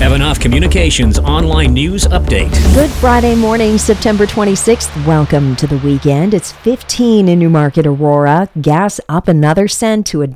Evanoff Communications online news update. Good Friday morning, September 26th. Welcome to the weekend. It's 15 in Newmarket, Aurora. Gas up another cent to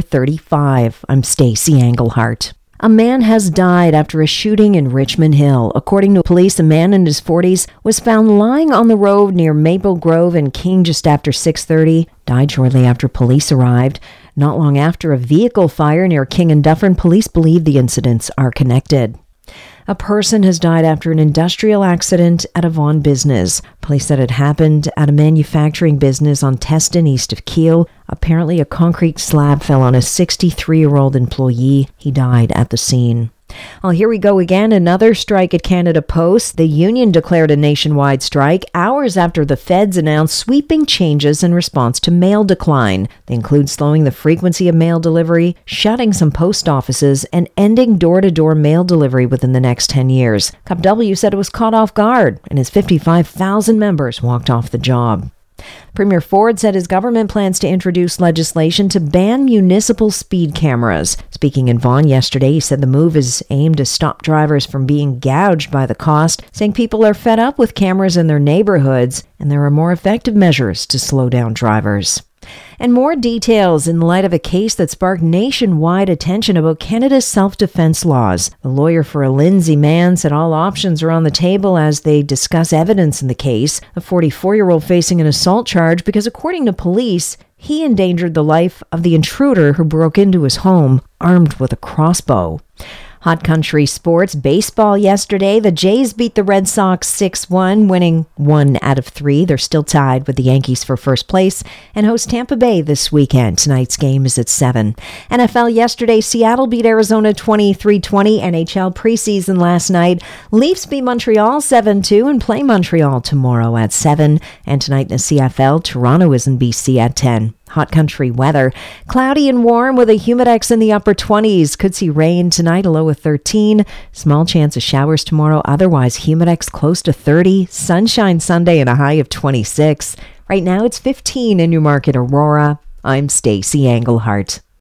$1.35. I'm Stacey Englehart. A man has died after a shooting in Richmond Hill. According to police, a man in his 40s was found lying on the road near Maple Grove and King just after 6:30. Died shortly after police arrived. Not long after a vehicle fire near King and Dufferin, police believe the incidents are connected. A person has died after an industrial accident at a Vaughan business. Police said it happened at a manufacturing business on Teston, east of Kiel. Apparently, a concrete slab fell on a 63-year-old employee. He died at the scene. Well, here we go again. Another strike at Canada Post. The union declared a nationwide strike hours after the feds announced sweeping changes in response to mail decline. They include slowing the frequency of mail delivery, shutting some post offices, and ending door-to-door mail delivery within the next 10 years. CUPW said it was caught off guard, and its 55,000 members walked off the job. Premier Ford said his government plans to introduce legislation to ban municipal speed cameras. Speaking in Vaughan yesterday, he said the move is aimed to stop drivers from being gouged by the cost, saying people are fed up with cameras in their neighborhoods, and there are more effective measures to slow down drivers. And more details in light of a case that sparked nationwide attention about Canada's self-defense laws. The lawyer for a Lindsay man said all options are on the table as they discuss evidence in the case. A 44-year-old facing an assault charge because, according to police, he endangered the life of the intruder who broke into his home armed with a crossbow. Hot country sports. Baseball yesterday. The Jays beat the Red Sox 6-1, winning 1 out of 3. They're still tied with the Yankees for first place and host Tampa Bay this weekend. Tonight's game is at 7. NFL yesterday. Seattle beat Arizona 23-20. NHL preseason last night. Leafs beat Montreal 7-2 and play Montreal tomorrow at 7. And tonight in the CFL, Toronto is in BC at 10. Hot country weather. Cloudy and warm with a humidex in the upper 20s. Could see rain tonight, a low of 13. Small chance of showers tomorrow. Otherwise, humidex close to 30. Sunshine Sunday and a high of 26. Right now, it's 15 in Newmarket, Aurora. I'm Stacey Englehart.